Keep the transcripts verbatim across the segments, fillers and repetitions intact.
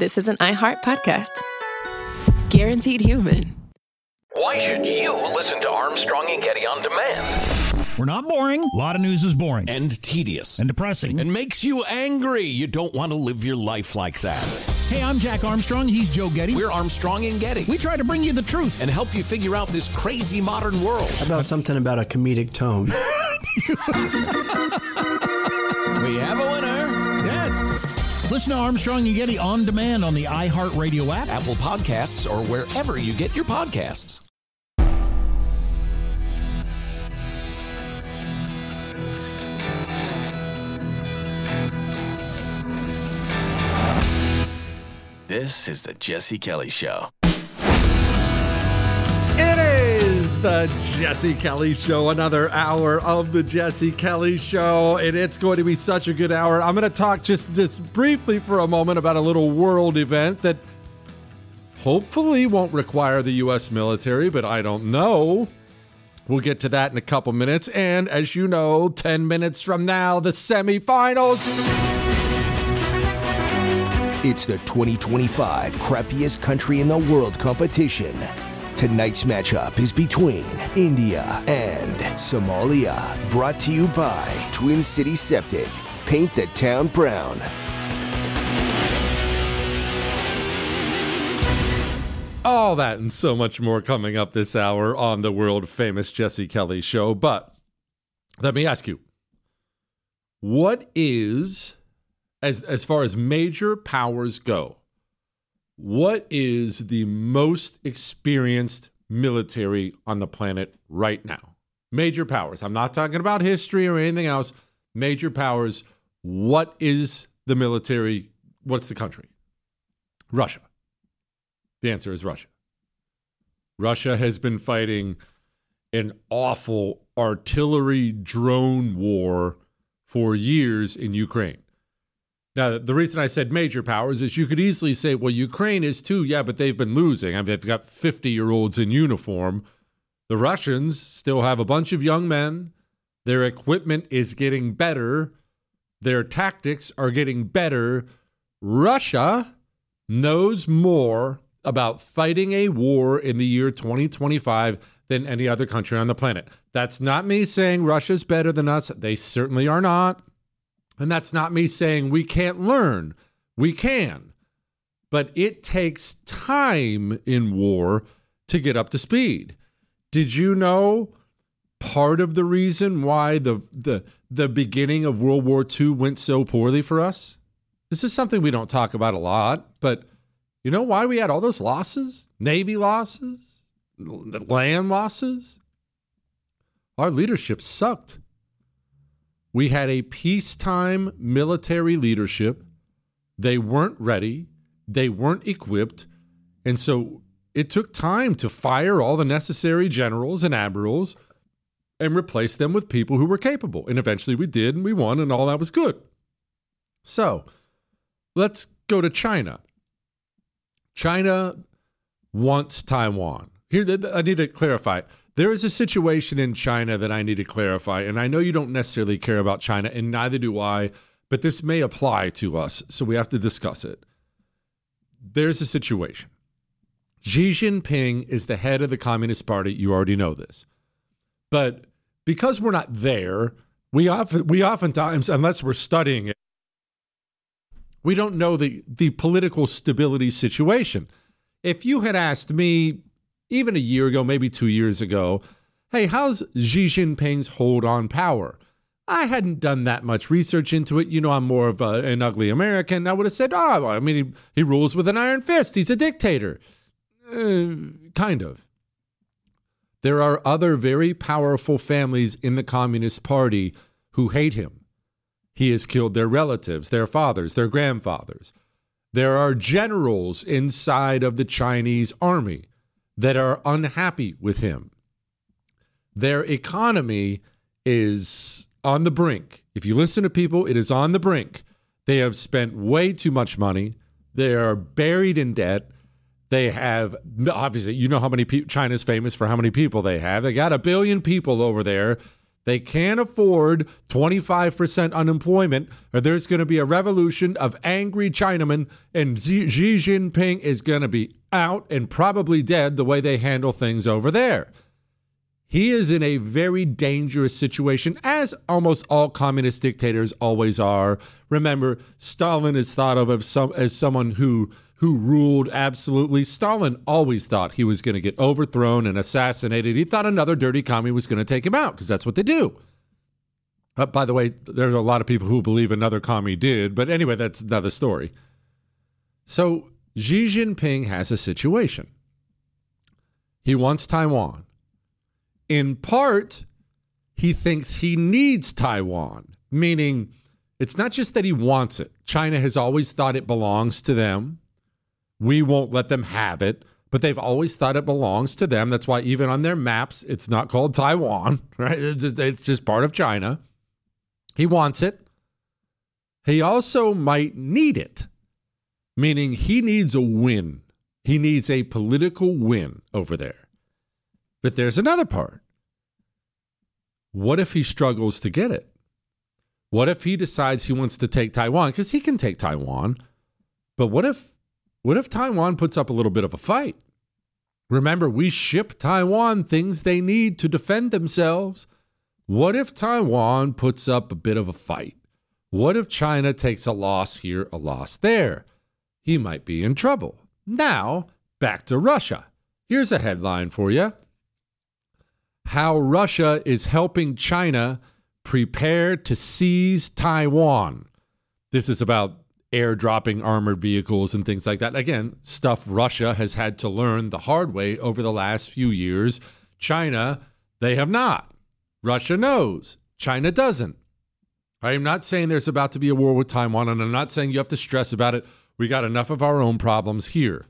this is an iHeart podcast. Guaranteed human. Why should you listen to Armstrong and Getty on demand? We're not boring. A lot of news is boring. And tedious. And depressing. And makes you angry. You don't want to live your life like that. Hey, I'm Jack Armstrong. He's Joe Getty. We're Armstrong and Getty. We try to bring you the truth. And help you figure out this crazy modern world. How about something about a comedic tone? We have a winner. Yes. Listen to Armstrong and Getty on demand on the iHeartRadio app, Apple Podcasts, or wherever you get your podcasts. This is the Jesse Kelly Show. It is the Jesse Kelly Show, another hour of the Jesse Kelly Show, and it's going to be such a good hour. I'm going to talk just, just briefly for a moment about a little world event that hopefully won't require the U S military, but I don't know. We'll get to that in a couple minutes, and as you know, ten minutes from now, the semifinals. It's the twenty twenty-five crappiest country in the world competition. Tonight's matchup is between India and Somalia. Brought to you by Twin City Septic. Paint the town brown. All that and so much more coming up this hour on the world famous Jesse Kelly Show. But let me ask you, what is, as as far as major powers go, what is the most experienced military on the planet right now? Major powers. I'm not talking about history or anything else. Major powers. What is the military? What's the country? Russia. The answer is Russia. Russia has been fighting an awful artillery drone war for years in Ukraine. Now, the reason I said major powers is you could easily say, well, Ukraine is too. Yeah, but they've been losing. I mean, they've got fifty-year-olds in uniform. The Russians still have a bunch of young men. Their equipment is getting better. Their tactics are getting better. Russia knows more about fighting a war in the year twenty twenty-five than any other country on the planet. That's not me saying Russia's better than us. They certainly are not. And that's not me saying we can't learn. We can. But it takes time in war to get up to speed. Did you know part of the reason why the the, the beginning of World War Two went so poorly for us? This is something we don't talk about a lot, but you know why we had all those losses? Navy losses, land losses? Our leadership sucked. We had a peacetime military leadership. They weren't ready. They weren't equipped. And so it took time to fire all the necessary generals and admirals and replace them with people who were capable. And eventually we did, and we won, and all that was good. So let's go to China. China wants Taiwan. Here, I need to clarify. There is a situation in China that I need to clarify, and I know you don't necessarily care about China, and neither do I, but this may apply to us, so we have to discuss it. There's a situation. Xi Jinping is the head of the Communist Party. You already know this. But because we're not there, we often we oftentimes, unless we're studying it, we don't know the, the political stability situation. If you had asked me even a year ago, maybe two years ago, hey, how's Xi Jinping's hold on power? I hadn't done that much research into it. You know, I'm more of a, an ugly American. I would have said, oh, I mean, he, he rules with an iron fist. He's a dictator. Uh, kind of. There are other very powerful families in the Communist Party who hate him. He has killed their relatives, their fathers, their grandfathers. There are generals inside of the Chinese army that are unhappy with him. Their economy is on the brink. If you listen to people, it is on the brink. They have spent way too much money. They are buried in debt. They have, obviously, you know how many people, China's famous for how many people they have. They got a billion people over there. They can't afford twenty-five percent unemployment, or there's going to be a revolution of angry Chinamen, and Xi Jinping is going to be out and probably dead the way they handle things over there. He is in a very dangerous situation, as almost all communist dictators always are. Remember, Stalin is thought of as, some, as someone who who ruled absolutely. Stalin always thought he was going to get overthrown and assassinated. He thought another dirty commie was going to take him out, because that's what they do. Uh, by the way, there's a lot of people who believe another commie did, but anyway, that's another story. So Xi Jinping has a situation. He wants Taiwan. In part, he thinks he needs Taiwan, meaning it's not just that he wants it. China has always thought it belongs to them. We won't let them have it, but they've always thought it belongs to them. That's why even on their maps, it's not called Taiwan, right? It's just, it's just part of China. He wants it. He also might need it, meaning he needs a win. He needs a political win over there. But there's another part. What if he struggles to get it? What if he decides he wants to take Taiwan? Because he can take Taiwan. But what if what if Taiwan puts up a little bit of a fight? Remember, we ship Taiwan things they need to defend themselves. What if Taiwan puts up a bit of a fight? What if China takes a loss here, a loss there? He might be in trouble. Now, back to Russia. Here's a headline for you. How Russia is helping China prepare to seize Taiwan. This is about airdropping armored vehicles and things like that. Again, stuff Russia has had to learn the hard way over the last few years. China, they have not. Russia knows. China doesn't. I am not saying there's about to be a war with Taiwan, and I'm not saying you have to stress about it. We got enough of our own problems here.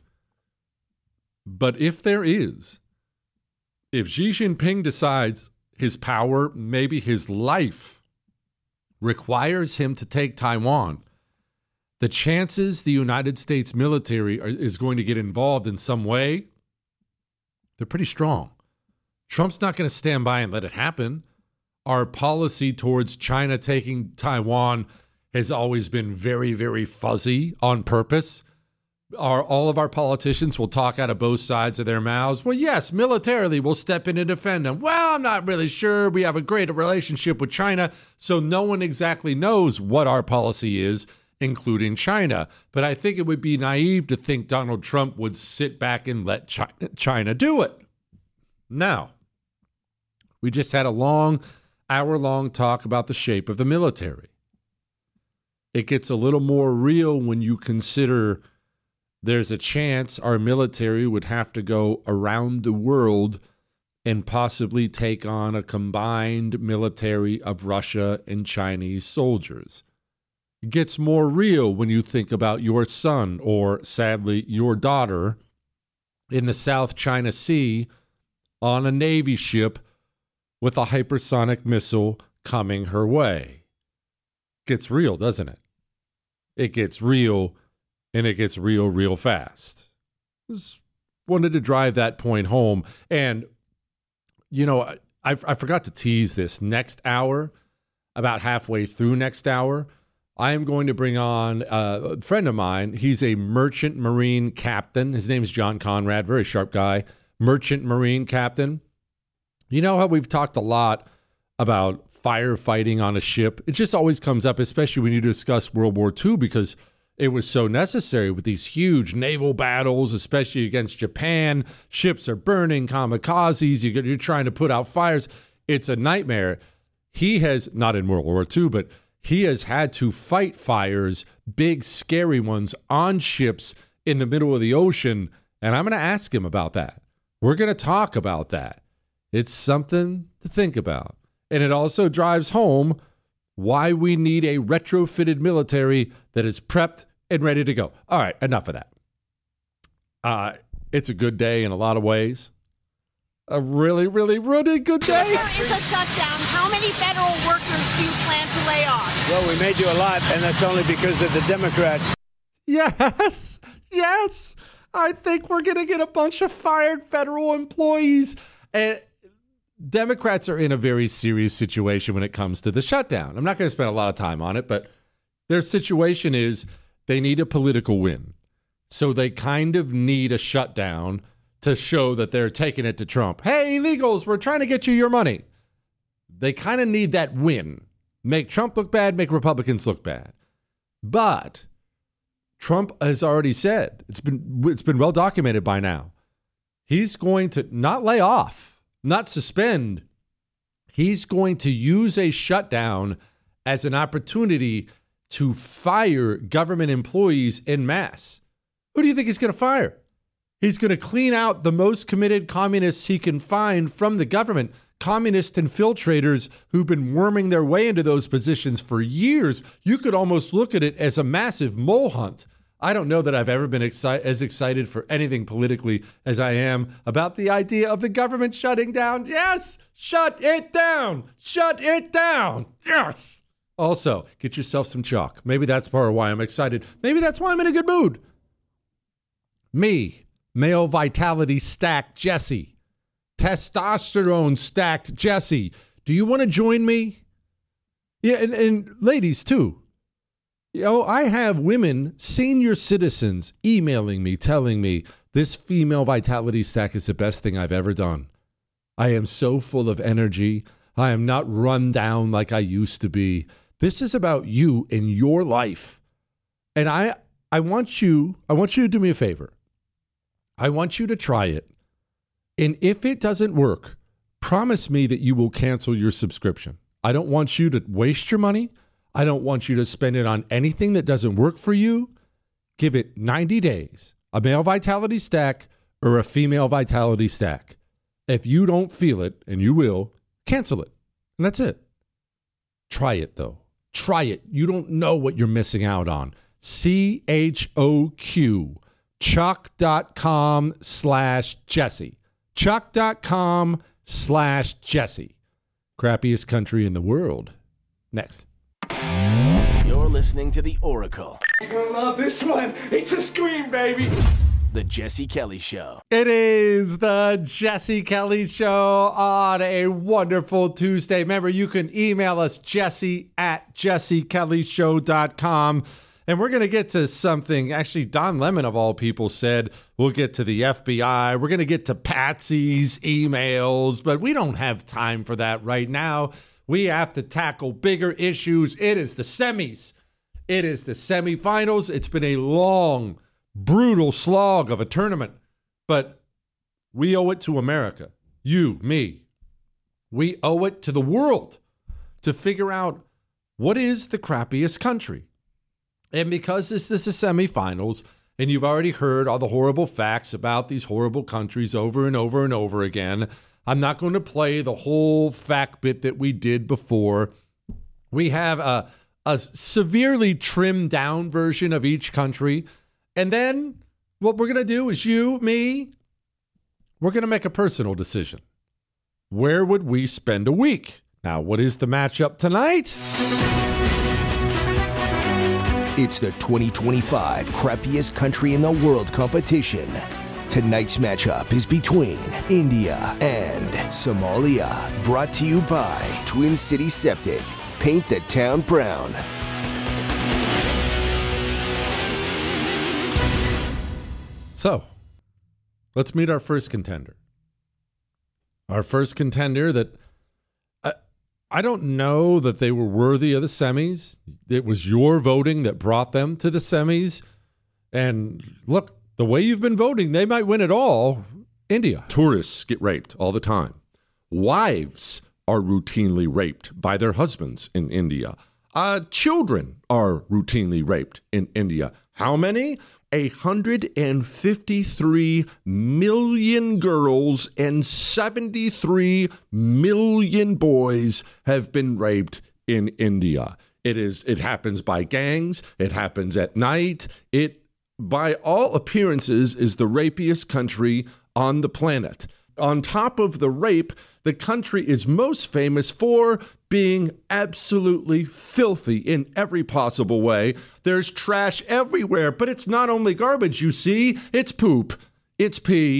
But if there is, if Xi Jinping decides his power, maybe his life, requires him to take Taiwan, the chances the United States military are, is going to get involved in some way, they're pretty strong. Trump's not going to stand by and let it happen. Our policy towards China taking Taiwan has always been very, very fuzzy on purpose. Our, all of our politicians will talk out of both sides of their mouths. Well, yes, militarily we'll step in and defend them. Well, I'm not really sure. We have a great relationship with China, so no one exactly knows what our policy is, including China. But I think it would be naive to think Donald Trump would sit back and let China, China do it. Now, we just had a long, hour-long talk about the shape of the military. It gets a little more real when you consider there's a chance our military would have to go around the world and possibly take on a combined military of Russia and Chinese soldiers. It gets more real when you think about your son or, sadly, your daughter in the South China Sea on a Navy ship with a hypersonic missile coming her way. It gets real, doesn't it? It gets real. And it gets real, real fast. Just wanted to drive that point home. And, you know, I, I forgot to tease this. Next hour, about halfway through next hour, I am going to bring on a friend of mine. He's a merchant marine captain. His name is John Conrad, very sharp guy. Merchant marine captain. You know how we've talked a lot about firefighting on a ship? It just always comes up, especially when you discuss World War Two, because it was so necessary with these huge naval battles, especially against Japan. Ships are burning, kamikazes. You're trying to put out fires. It's a nightmare. He has, not in World War Two, but he has had to fight fires, big, scary ones, on ships in the middle of the ocean. And I'm going to ask him about that. We're going to talk about that. It's something to think about. And it also drives home why we need a retrofitted military that is prepped and ready to go. All right, enough of that. Uh, it's a good day in a lot of ways. A really, really, really good day. If there is a shutdown, how many federal workers do you plan to lay off? Well, we may do a lot, and that's only because of the Democrats. Yes, yes. I think we're going to get a bunch of fired federal employees. And Democrats are in a very serious situation when it comes to the shutdown. I'm not going to spend a lot of time on it, but their situation is they need a political win. So they kind of need a shutdown to show that they're taking it to Trump. Hey, illegals, we're trying to get you your money. They kind of need that win. Make Trump look bad, make Republicans look bad. But Trump has already said, it's been it's been well documented by now, he's going to not lay off, not suspend. He's going to use a shutdown as an opportunity to fire government employees en masse. Who do you think he's going to fire? He's going to clean out the most committed communists he can find from the government, communist infiltrators who've been worming their way into those positions for years. You could almost look at it as a massive mole hunt. I don't know that I've ever been exci- as excited for anything politically as I am about the idea of the government shutting down. Yes, shut it down. Shut it down. Yes. Also, get yourself some chalk. Maybe that's part of why I'm excited. Maybe that's why I'm in a good mood. Me, male vitality stacked Jesse, testosterone stacked Jesse. Do you want to join me? Yeah, and, and ladies too. You know, I have women, senior citizens, emailing me, telling me this female vitality stack is the best thing I've ever done. I am so full of energy. I am not run down like I used to be. This is about you and your life. And I I want you, I want you to do me a favor. I want you to try it. And if it doesn't work, promise me that you will cancel your subscription. I don't want you to waste your money. I don't want you to spend it on anything that doesn't work for you. Give it ninety days, a male vitality stack or a female vitality stack. If you don't feel it, and you will, cancel it. And that's it. Try it, though. Try it. You don't know what you're missing out on. C H O Q, chuck.com slash Jesse. Chuck.com slash Jesse. Crappiest country in the world. Next. You're listening to The Oracle. You're gonna love this one. It's a scream, baby. The Jesse Kelly Show. It is the Jesse Kelly Show on a wonderful Tuesday. Remember, you can email us, Jesse at jesse kelly show dot com. And we're going to get to something. Actually, Don Lemon, of all people, said we'll get to the F B I. We're going to get to Patsy's emails, but we don't have time for that right now. We have to tackle bigger issues. It is the semis. It is the semifinals. It's been a long, brutal slog of a tournament, but we owe it to America. You, me. We owe it to the world to figure out what is the crappiest country. And because this, this is semifinals, and you've already heard all the horrible facts about these horrible countries over and over and over again, I'm not going to play the whole fact bit that we did before. We have a, a severely trimmed down version of each country. And then what we're going to do is you, me, we're going to make a personal decision. Where would we spend a week? Now, what is the matchup tonight? It's the twenty twenty-five crappiest country in the world competition. Tonight's matchup is between India and Somalia. Brought to you by Twin City Septic. Paint the town brown. So, let's meet our first contender. Our first contender that I, I don't know that they were worthy of the semis. It was your voting that brought them to the semis. And look, the way you've been voting, they might win it all. India. Tourists get raped all the time. Wives are routinely raped by their husbands in India. Uh, children are routinely raped in India. How many? one hundred fifty-three million girls and seventy-three million boys have been raped in India. It is. It happens by gangs. It happens at night. It, by all appearances, is the rapiest country on the planet. On top of the rape, the country is most famous for being absolutely filthy in every possible way. There's trash everywhere, but it's not only garbage, you see. It's poop. It's pee.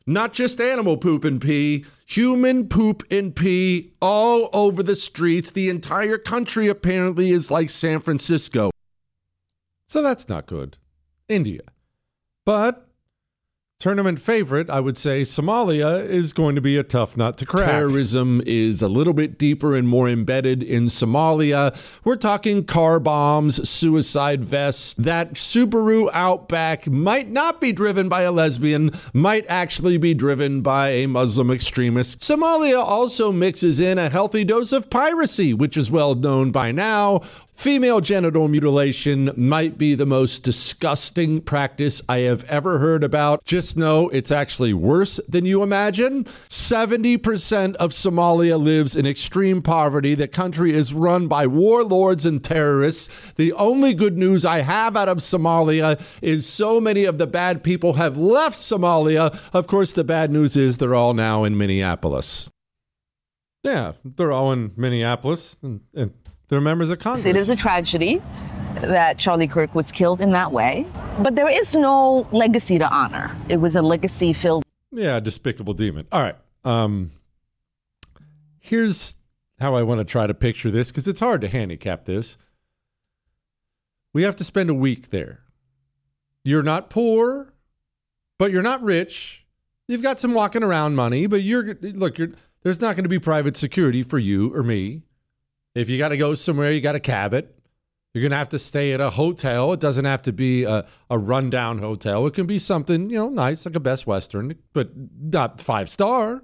Not just animal poop and pee, human poop and pee all over the streets. The entire country apparently is like San Francisco. So that's not good. India. But tournament favorite, I would say Somalia is going to be a tough nut to crack. Terrorism is a little bit deeper and more embedded in Somalia. We're talking car bombs, suicide vests. That Subaru Outback might not be driven by a lesbian, might actually be driven by a Muslim extremist. Somalia also mixes in a healthy dose of piracy, which is well known by now. Female genital mutilation might be the most disgusting practice I have ever heard about. Just know it's actually worse than you imagine. seventy percent of Somalia lives in extreme poverty. The country is run by warlords and terrorists. The only good news I have out of Somalia is so many of the bad people have left Somalia. Of course, the bad news is they're all now in Minneapolis. Yeah, they're all in Minneapolis. And, and they're members of Congress. It is a tragedy that Charlie Kirk was killed in that way, but there is no legacy to honor. It was a legacy filled. Yeah, despicable demon. All right. Um, here's how I want to try to picture this, because it's hard to handicap this. We have to spend a week there. You're not poor, but you're not rich. You've got some walking around money, but you're look. You're, there's not going to be private security for you or me. If you got to go somewhere, you got to cab it. You're going to have to stay at a hotel. It doesn't have to be a, a rundown hotel. It can be something, you know, nice, like a Best Western, but not five star.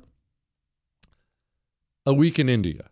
A week in India.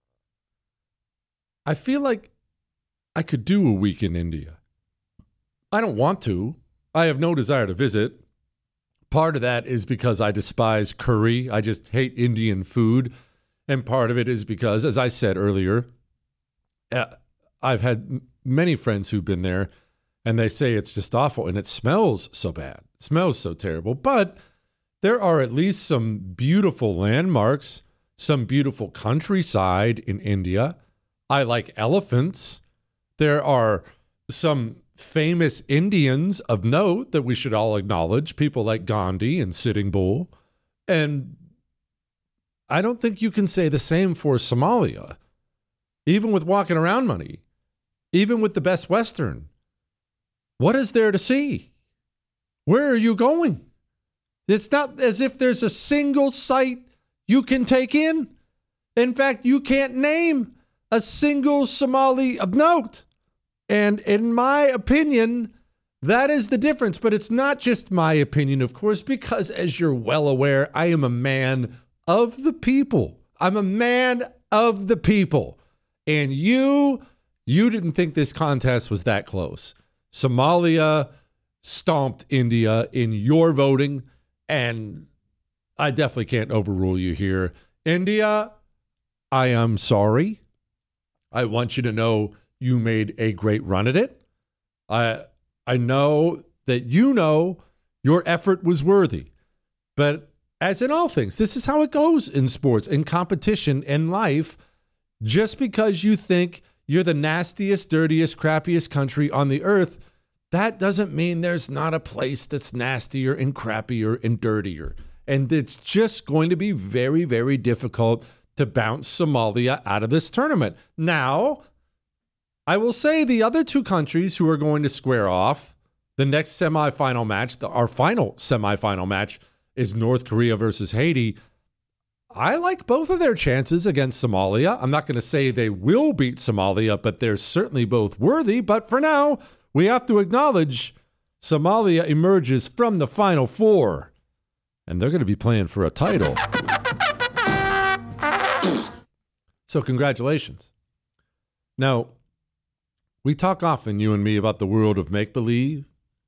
I feel like I could do a week in India. I don't want to. I have no desire to visit. Part of that is because I despise curry. I just hate Indian food. And part of it is because, as I said earlier, uh, I've had m- many friends who've been there, and they say it's just awful, and it smells so bad. It smells so terrible. But there are at least some beautiful landmarks, some beautiful countryside in India. I like elephants. There are some famous Indians of note that we should all acknowledge, people like Gandhi and Sitting Bull. And I don't think you can say the same for Somalia, even with walking around money, even with the Best Western. What is there to see? Where are you going? It's not as if there's a single site you can take in. In fact, you can't name a single Somali of note. And in my opinion, that is the difference. But it's not just my opinion, of course, because as you're well aware, I am a man of the people. I'm a man of the people. And you, you didn't think this contest was that close. Somalia stomped India in your voting, and I definitely can't overrule you here. India, I am sorry. I want you to know you made a great run at it. I I know that you know your effort was worthy. But as in all things, this is how it goes in sports, in competition, in life. Just because you think you're the nastiest, dirtiest, crappiest country on the earth, that doesn't mean there's not a place that's nastier and crappier and dirtier. And it's just going to be very, very difficult to bounce Somalia out of this tournament. Now, I will say the other two countries who are going to square off, the next semifinal match, the, our final semifinal match, is North Korea versus Haiti. I like both of their chances against Somalia. I'm not going to say they will beat Somalia, but they're certainly both worthy. But for now, we have to acknowledge Somalia emerges from the Final Four, and they're going to be playing for a title. So congratulations. Now, we talk often, you and me, about the world of make-believe.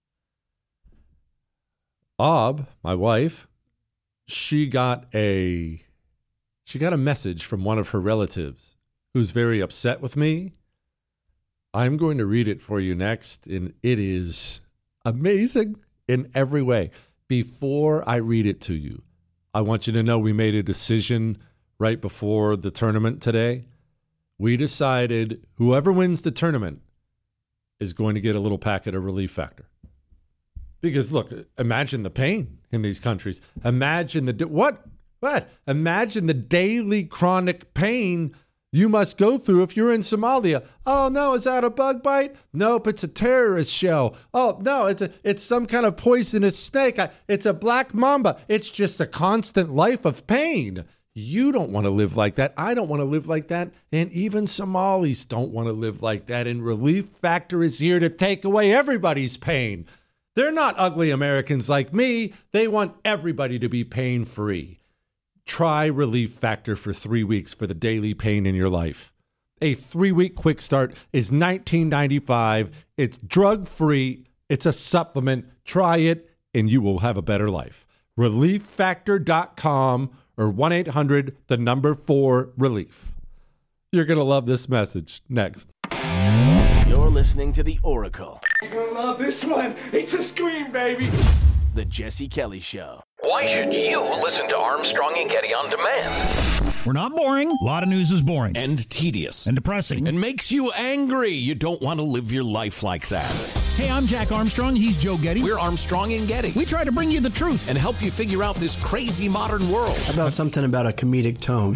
Ob, my wife, she got a she got a message from one of her relatives who's very upset with me. I'm going to read it for you next, and it is amazing in every way. Before I read it to you, I want you to know we made a decision right before the tournament today. We decided whoever wins the tournament is going to get a little packet of Relief Factor. Because look, imagine the pain in these countries. Imagine the what? What? Imagine the daily chronic pain you must go through if you're in Somalia. Oh no, is that a bug bite? Nope, it's a terrorist shell. Oh no, it's a it's some kind of poisonous snake. I, it's a black mamba. It's just a constant life of pain. You don't want to live like that. I don't want to live like that. And even Somalis don't want to live like that. And Relief Factor is here to take away everybody's pain. They're not ugly Americans like me. They want everybody to be pain-free. Try Relief Factor for three weeks for the daily pain in your life. A three-week quick start is nineteen ninety-five dollars. It's drug-free. It's a supplement. Try it, and you will have a better life. relief factor dot com or one eight hundred, the number four, relief. You're going to love this message. Next. You're listening to The Oracle. You're gonna love this one. It's a scream, baby. The Jesse Kelly Show. Why should you listen to Armstrong and Getty on demand? We're not boring. A lot of news is boring. And tedious. And depressing. And makes you angry. You don't want to live your life like that. Hey, I'm Jack Armstrong. He's Joe Getty. We're Armstrong and Getty. We try to bring you the truth. And help you figure out this crazy modern world. How about something about a comedic tone?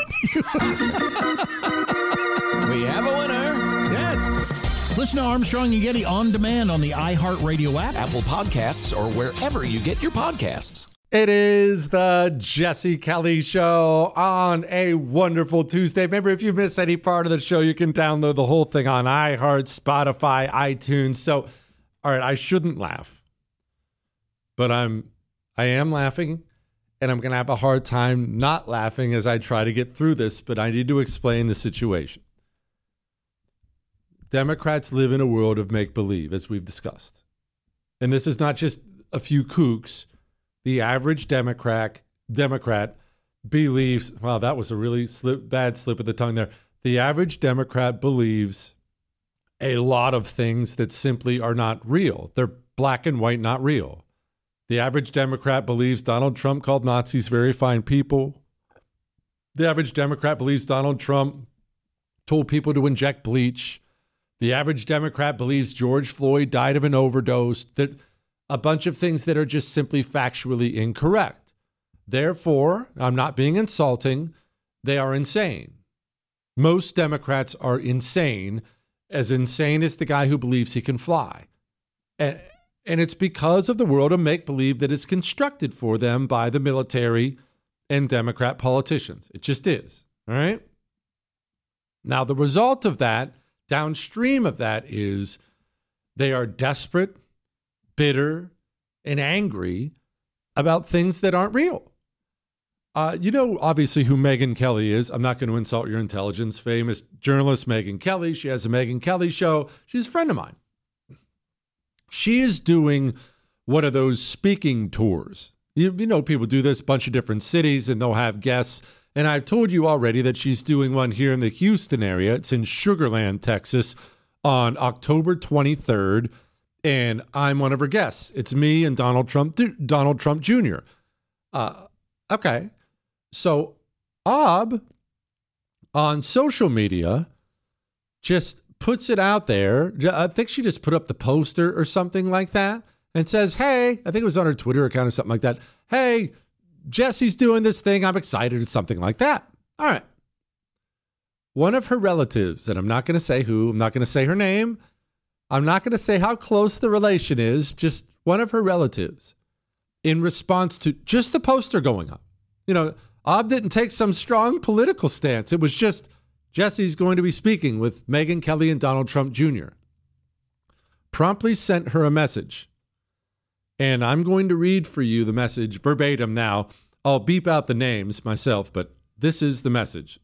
We have a winner. Yes. Listen to Armstrong and Getty on demand on the iHeartRadio app, Apple Podcasts, or wherever you get your podcasts. It is the Jesse Kelly Show on a wonderful Tuesday. Remember, if you miss any part of the show, you can download the whole thing on iHeart, Spotify, iTunes. So, all right, I shouldn't laugh, but I'm, I am laughing, and I'm going to have a hard time not laughing as I try to get through this, but I need to explain the situation. Democrats live in a world of make-believe, as we've discussed. And this is not just a few kooks. The average Democrat Democrat believes, wow, that was a really slip, bad slip of the tongue there. The average Democrat believes a lot of things that simply are not real. They're black and white, not real. The average Democrat believes Donald Trump called Nazis very fine people. The average Democrat believes Donald Trump told people to inject bleach. The average Democrat believes George Floyd died of an overdose. That a bunch of things that are just simply factually incorrect. Therefore, I'm not being insulting. They are insane. Most Democrats are insane, as insane as the guy who believes he can fly. And, and it's because of the world of make-believe that is constructed for them by the military and Democrat politicians. It just is. All right? Now, the result of that, downstream of that, is they are desperate, bitter, and angry about things that aren't real. Uh, you know, obviously, who Megyn Kelly is. I'm not going to insult your intelligence. Famous journalist Megyn Kelly. She has a Megyn Kelly show. She's a friend of mine. She is doing one of those speaking tours. You, you know, people do this, a bunch of different cities, and they'll have guests. And I've told you already that she's doing one here in the Houston area. It's in Sugar Land, Texas, on October twenty-third. And I'm one of her guests. It's me and Donald Trump, Donald Trump Junior Uh, okay. So Ob on social media just puts it out there. I think she just put up the poster or something like that and says, hey, I think it was on her Twitter account or something like that. Hey, Jesse's doing this thing. I'm excited. It's something like that. All right. One of her relatives, and I'm not going to say who, I'm not going to say her name. I'm not going to say how close the relation is, just one of her relatives, in response to just the poster going up. You know, Ob didn't take some strong political stance. It was just Jesse's going to be speaking with Megyn Kelly and Donald Trump Junior Promptly sent her a message. And I'm going to read for you the message verbatim now. I'll beep out the names myself, but this is the message.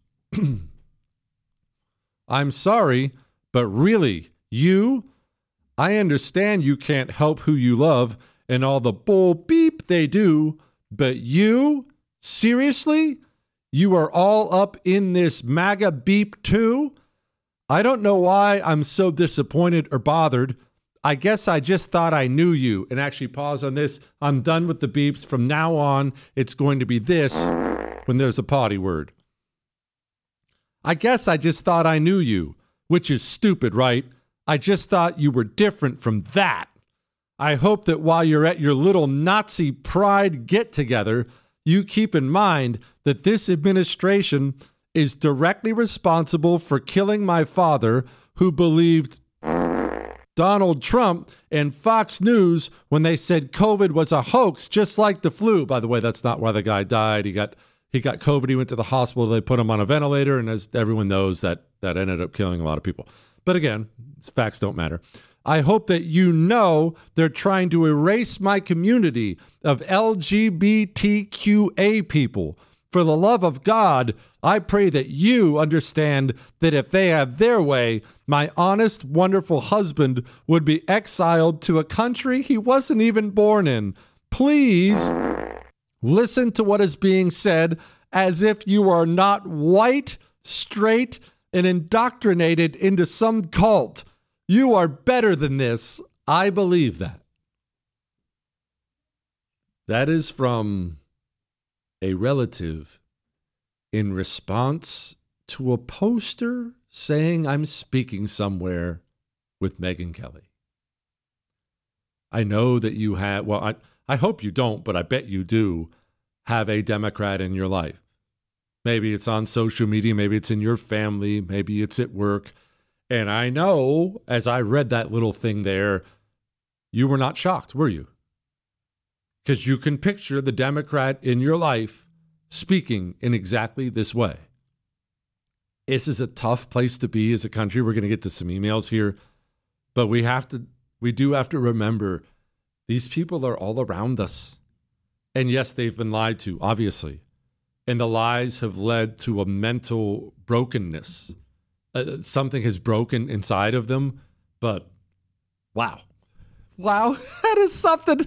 I'm sorry, but really, you... I understand you can't help who you love and all the bull beep they do, but you, seriously? You are all up in this MAGA beep too? I don't know why I'm so disappointed or bothered. I guess I just thought I knew you. And actually, pause on this. I'm done with the beeps. From now on, it's going to be this when there's a potty word. I guess I just thought I knew you, which is stupid, right? I just thought you were different from that. I hope that while you're at your little Nazi pride get-together, you keep in mind that this administration is directly responsible for killing my father, who believed Donald Trump and Fox News when they said COVID was a hoax, just like the flu. By the way, that's not why the guy died. He got he got COVID. He went to the hospital. They put him on a ventilator, and as everyone knows, that that ended up killing a lot of people. But again, facts don't matter. I hope that you know they're trying to erase my community of L G B T Q A people. For the love of God, I pray that you understand that if they have their way, my honest, wonderful husband would be exiled to a country he wasn't even born in. Please listen to what is being said as if you are not white, straight, and indoctrinated into some cult. You are better than this. I believe that. That is from a relative in response to a poster saying I'm speaking somewhere with Megyn Kelly. I know that you have, well, I, I hope you don't, but I bet you do have a Democrat in your life. Maybe it's on social media, maybe it's in your family, maybe it's at work. And I know, as I read that little thing there, you were not shocked, were you? Because you can picture the Democrat in your life speaking in exactly this way. This is a tough place to be as a country. We're going to get to some emails here, but we have to, we do have to remember these people are all around us. And yes, they've been lied to, obviously. And the lies have led to a mental brokenness. Uh, something has broken inside of them, but wow. Wow, that is something.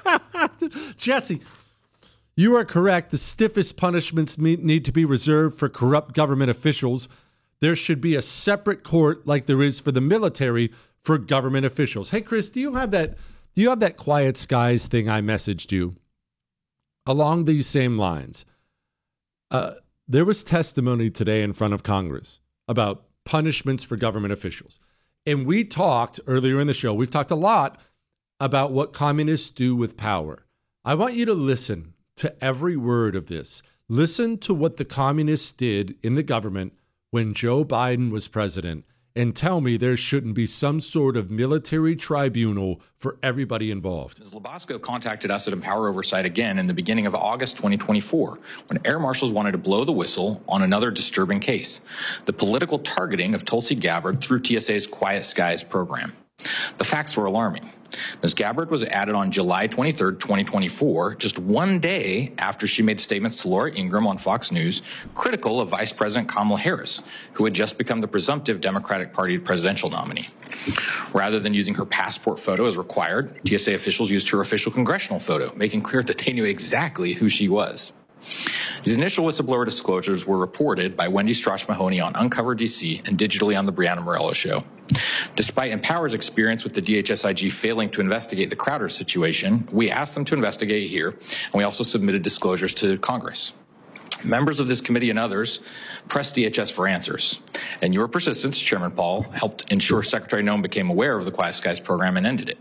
Jesse, you are correct. The stiffest punishments need to be reserved for corrupt government officials. There should be a separate court like there is for the military for government officials. Hey, Chris, do you have that, do you have that Quiet Skies thing I messaged you? Along these same lines, uh, there was testimony today in front of Congress about punishments for government officials. And we talked earlier in the show, we've talked a lot about what communists do with power. I want you to listen to every word of this. Listen to what the communists did in the government when Joe Biden was president, and tell me there shouldn't be some sort of military tribunal for everybody involved. Miz Labasco contacted us at Empower Oversight again in the beginning of August twenty twenty-four, when air marshals wanted to blow the whistle on another disturbing case, the political targeting of Tulsi Gabbard through T S A's Quiet Skies program. The facts were alarming. Miz Gabbard was added on July twenty-third, twenty twenty-four, just one day after she made statements to Laura Ingraham on Fox News critical of Vice President Kamala Harris, who had just become the presumptive Democratic Party presidential nominee. Rather than using her passport photo as required, T S A officials used her official congressional photo, making clear that they knew exactly who she was. These initial whistleblower disclosures were reported by Wendy Strauch-Mahoney on Uncover D C and digitally on The Brianna Morello Show. Despite Empower's experience with the D H S I G failing to investigate the Crowder situation, we asked them to investigate here, and we also submitted disclosures to Congress. Members of this committee and others pressed D H S for answers, and your persistence, Chairman Paul, helped ensure Secretary Noem became aware of the Quiet Skies program and ended it.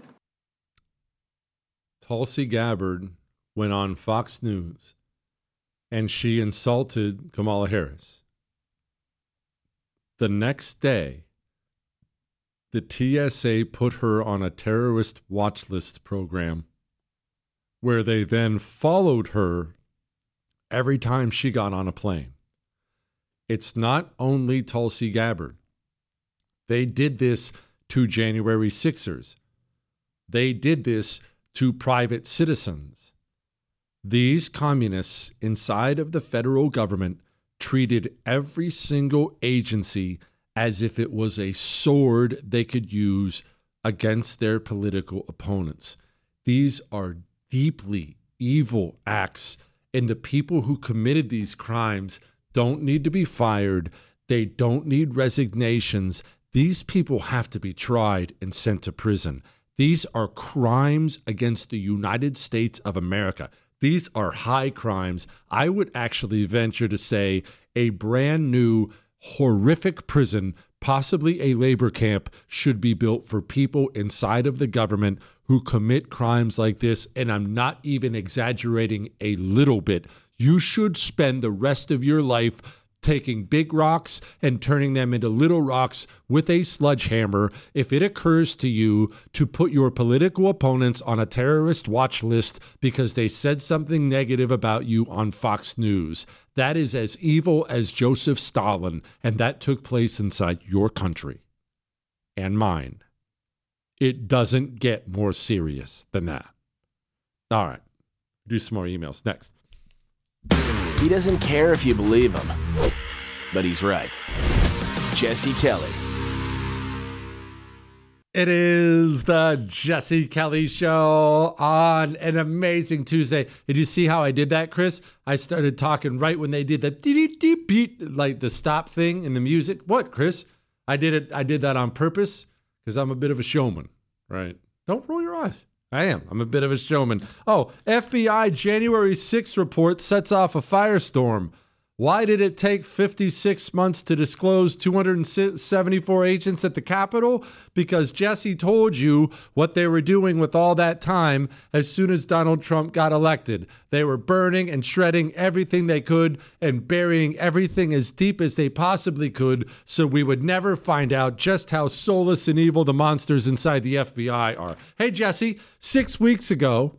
Tulsi Gabbard went on Fox News and she insulted Kamala Harris. The next day, the T S A put her on a terrorist watch list program where they then followed her every time she got on a plane. It's not only Tulsi Gabbard. They did this to January sixers. They did this to private citizens. These communists inside of the federal government treated every single agency as if it was a sword they could use against their political opponents. These are deeply evil acts, and the people who committed these crimes don't need to be fired. They don't need resignations. These people have to be tried and sent to prison. These are crimes against the United States of America. These are high crimes. I would actually venture to say a brand new, horrific prison, possibly a labor camp, should be built for people inside of the government who commit crimes like this, and I'm not even exaggerating a little bit. You should spend the rest of your life taking big rocks and turning them into little rocks with a sledgehammer if it occurs to you to put your political opponents on a terrorist watch list because they said something negative about you on Fox News. That is as evil as Joseph Stalin, and that took place inside your country and mine. It doesn't get more serious than that. All right, do some more emails next. He doesn't care if you believe him, but he's right. Jesse Kelly. It is the Jesse Kelly Show on an amazing Tuesday. Did you see how I did that, Chris? I started talking right when they did the like the stop thing in the music. What, Chris? I did it. I did that on purpose because I'm a bit of a showman, right? Don't roll your eyes. I am. I'm a bit of a showman. Oh, F B I January sixth report sets off a firestorm. Why did it take fifty-six months to disclose two hundred seventy-four agents at the Capitol? Because Jesse told you what they were doing with all that time as soon as Donald Trump got elected. They were burning and shredding everything they could and burying everything as deep as they possibly could so we would never find out just how soulless and evil the monsters inside the F B I are. Hey, Jesse, six weeks ago,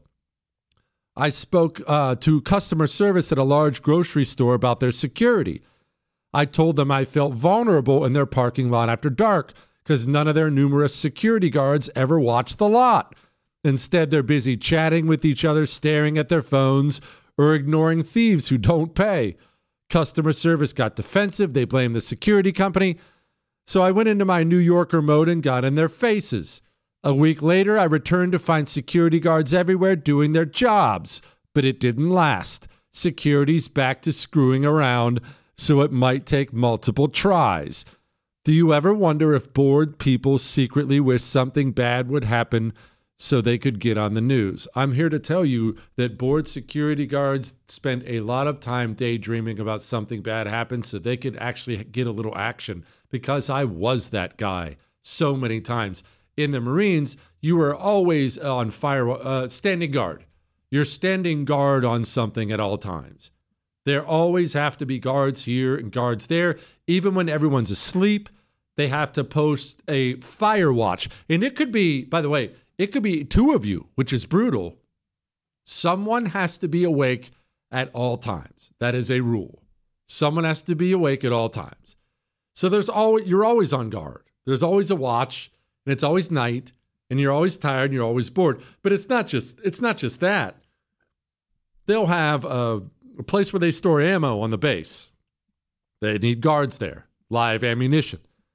I spoke uh, to customer service at a large grocery store about their security. I told them I felt vulnerable in their parking lot after dark because none of their numerous security guards ever watch the lot. Instead, they're busy chatting with each other, staring at their phones, or ignoring thieves who don't pay. Customer service got defensive. They blamed the security company. So I went into my New Yorker mode and got in their faces. A week later, I returned to find security guards everywhere doing their jobs, but it didn't last. Security's back to screwing around, so it might take multiple tries. Do you ever wonder if bored people secretly wish something bad would happen so they could get on the news? I'm here to tell you that bored security guards spend a lot of time daydreaming about something bad happens so they could actually get a little action, because I was that guy so many times. In the Marines, you were always on fire, uh, standing guard. You're standing guard on something at all times. There always have to be guards here and guards there. Even when everyone's asleep, they have to post a fire watch. And it could be, by the way, it could be two of you, which is brutal. Someone has to be awake at all times. That is a rule. Someone has to be awake at all times. So there's always, you're always on guard. There's always a watch. And it's always night, and you're always tired, and you're always bored. But it's not just it's not just that. They'll have a, a place where they store ammo on the base. They need guards there, live ammunition.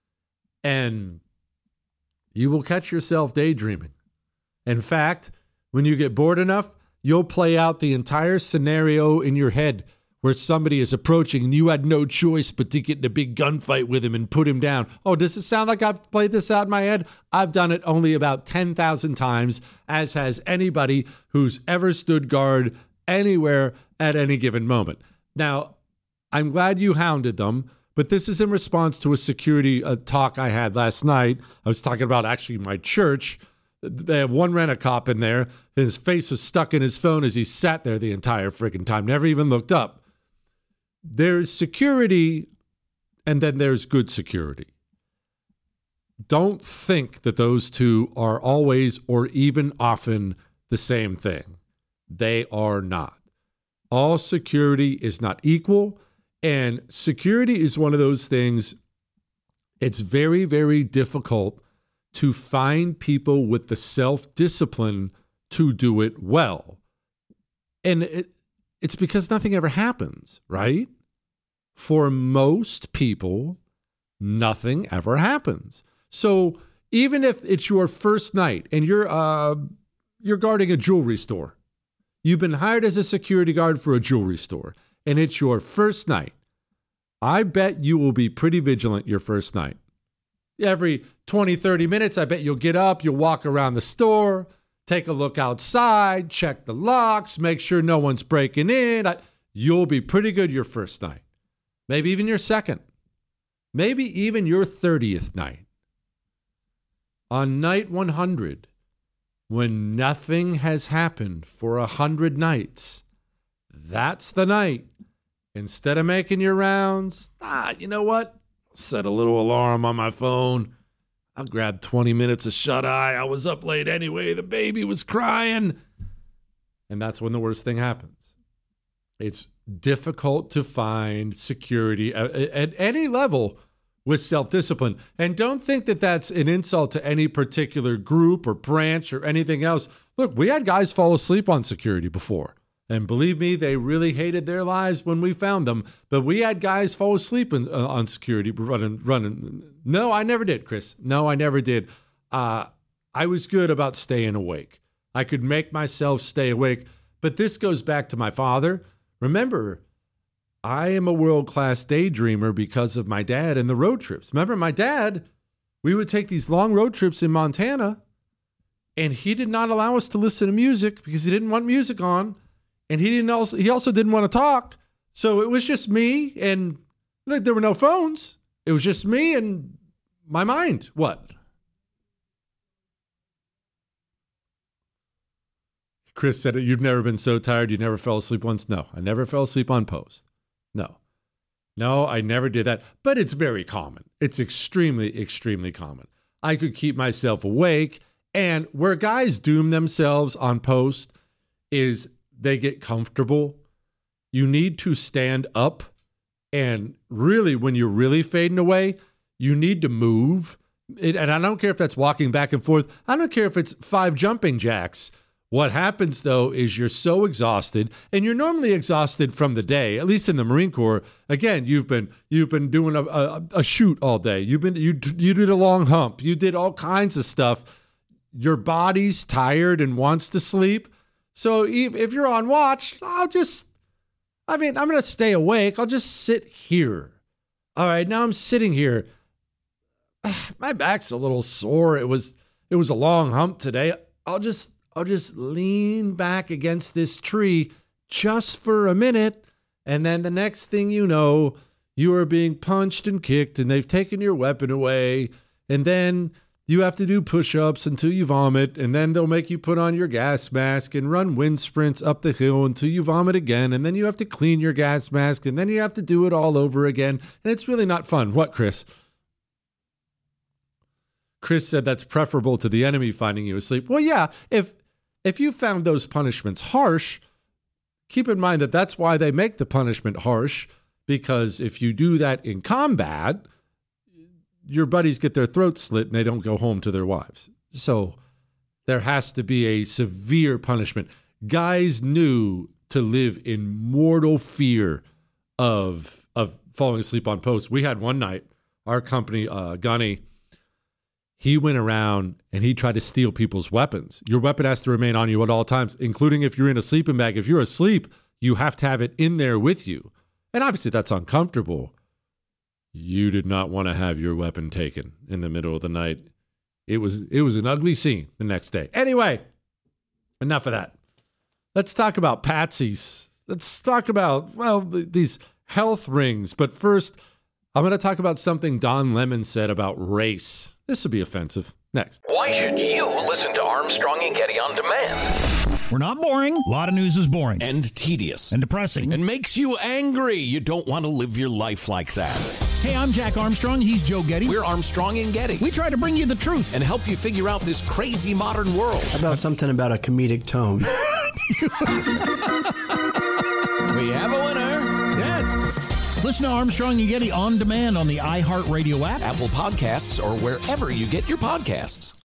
And you will catch yourself daydreaming. In fact, when you get bored enough, you'll play out the entire scenario in your head where somebody is approaching and you had no choice but to get in a big gunfight with him and put him down. Oh, does it sound like I've played this out in my head? I've done it only about ten thousand times, as has anybody who's ever stood guard anywhere at any given moment. Now, I'm glad you hounded them, but this is in response to a security uh, talk I had last night. I was talking about actually my church. They have one rent-a-cop in there. His face was stuck in his phone as he sat there the entire freaking time, never even looked up. There's security, and then there's good security. Don't think that those two are always or even often the same thing. They are not. All security is not equal, and security is one of those things, it's very, very difficult to find people with the self-discipline to do it well. And it, it's because nothing ever happens, right? For most people, nothing ever happens. So even if it's your first night and you're uh, you're guarding a jewelry store, you've been hired as a security guard for a jewelry store, and it's your first night, I bet you will be pretty vigilant your first night. Every twenty, thirty minutes, I bet you'll get up, you'll walk around the store, take a look outside, check the locks, make sure no one's breaking in. I, you'll be pretty good your first night. Maybe even your second. Maybe even your thirtieth night. On night one hundred, when nothing has happened for a hundred nights, that's the night. Instead of making your rounds, ah, you know what? Set a little alarm on my phone. I'll grab twenty minutes of shut-eye. I was up late anyway. The baby was crying. And that's when the worst thing happens. It's difficult to find security at, at any level with self-discipline. And don't think that that's an insult to any particular group or branch or anything else. Look, we had guys fall asleep on security before. And believe me, they really hated their lives when we found them. But we had guys fall asleep in, uh, on security running. running. No, I never did, Chris. No, I never did. Uh, I was good about staying awake. I could make myself stay awake. But this goes back to my father. Remember, I am a world-class daydreamer because of my dad and the road trips. Remember, my dad, we would take these long road trips in Montana, and he did not allow us to listen to music because he didn't want music on. And he didn't also he also didn't want to talk. So it was just me, and like, there were no phones. It was just me and my mind. What? Chris said, you've never been so tired you never fell asleep once? No, I never fell asleep on post. No. No, I never did that. But it's very common. It's extremely, extremely common. I could keep myself awake. And where guys doom themselves on post is they get comfortable. You need to stand up. And really, when you're really fading away, you need to move. It, and I don't care if that's walking back and forth. I don't care if it's five jumping jacks. What happens, though, is you're so exhausted, and you're normally exhausted from the day, at least in the Marine Corps. Again, you've been you've been doing a, a, a shoot all day. You've been you you did a long hump. You did all kinds of stuff. Your body's tired and wants to sleep. So if you're on watch, I'll just, I mean, I'm going to stay awake. I'll just sit here. All right, now I'm sitting here. My back's a little sore. It was it was a long hump today. I'll just I'll just lean back against this tree just for a minute, and then the next thing you know, you are being punched and kicked, and they've taken your weapon away, and then you have to do push-ups until you vomit, and then they'll make you put on your gas mask and run wind sprints up the hill until you vomit again, and then you have to clean your gas mask, and then you have to do it all over again, and it's really not fun. What, Chris? Chris said that's preferable to the enemy finding you asleep. Well, yeah, if if you found those punishments harsh, keep in mind that that's why they make the punishment harsh, because if you do that in combat, your buddies get their throats slit and they don't go home to their wives. So there has to be a severe punishment. Guys knew to live in mortal fear of of falling asleep on post. We had one night, our company, uh, Gunny, he went around and he tried to steal people's weapons. Your weapon has to remain on you at all times, including if you're in a sleeping bag. If you're asleep, you have to have it in there with you. And obviously that's uncomfortable. You did not want to have your weapon taken in the middle of the night. It was it was an ugly scene the next day. Anyway, enough of that. Let's talk about patsies. Let's talk about, well, these health rings. But first, I'm going to talk about something Don Lemon said about race. This will be offensive. Next. Why should you listen to Armstrong and Getty on demand? We're not boring. A lot of news is boring. And tedious. And depressing. And makes you angry. You don't want to live your life like that. Hey, I'm Jack Armstrong. He's Joe Getty. We're Armstrong and Getty. We try to bring you the truth. And help you figure out this crazy modern world. How about something about a comedic tone? We have a winner. Yes. Listen to Armstrong and Getty on demand on the iHeartRadio app, Apple Podcasts, or wherever you get your podcasts.